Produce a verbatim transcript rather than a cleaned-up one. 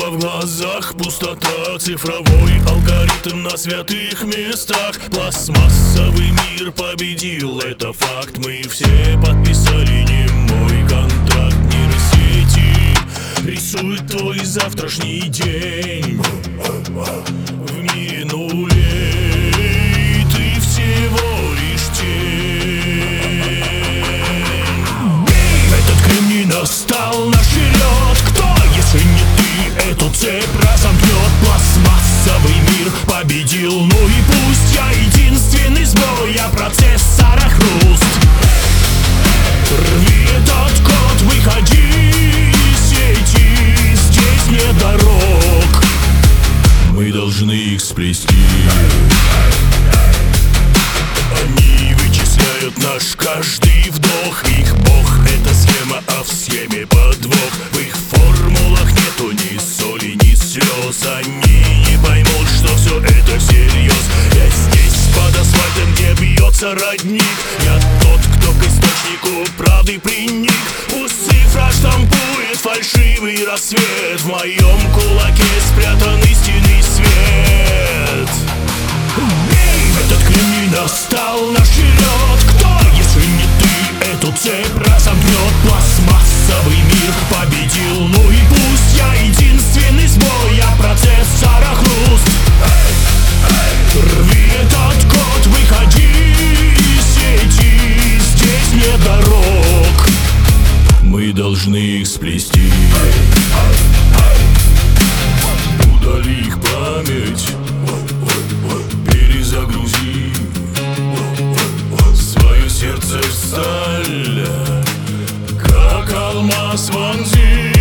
а в глазах пустота. Цифровой алгоритм на святых местах. Пластмассовый мир победил, это факт. Мы все подписали немой контракт. Нейросети рисует твой завтрашний день в минуле. Ты всего лишь тень. Этот кремний настал наш черед. Кто, если не ты, эту цепь разомкнет? Пластмассовый мир победил. Ну и пусть я единственный сбой, я процессора хруст. Рви этот код, выходи из сети. Здесь нет дорог, мы должны их сплести. Они вычисляют наш каждый вдох. Их бог — это схема, а в схеме подвох. В их формулах нету ни соли, ни слез. Они не поймут, что все это всерьез. Я здесь, под асфальтом, где бьется родник. Я тот, кто к источнику правды приник. Пусть цифра штампует фальшивый рассвет. В моем кулаке спрятан истинный свет. Этот кремний настал наш черед. Кто, если не ты, эту цепь разомкнет? Пластмассовый мир победил. Ну и пусть я единственный сбой, я процессора хруст. Рви этот код, выходи из сети. Здесь нет дорог, мы должны их сплести. Удали их память, перезагрузи свое сердце в сталь, как алмаз вонзи.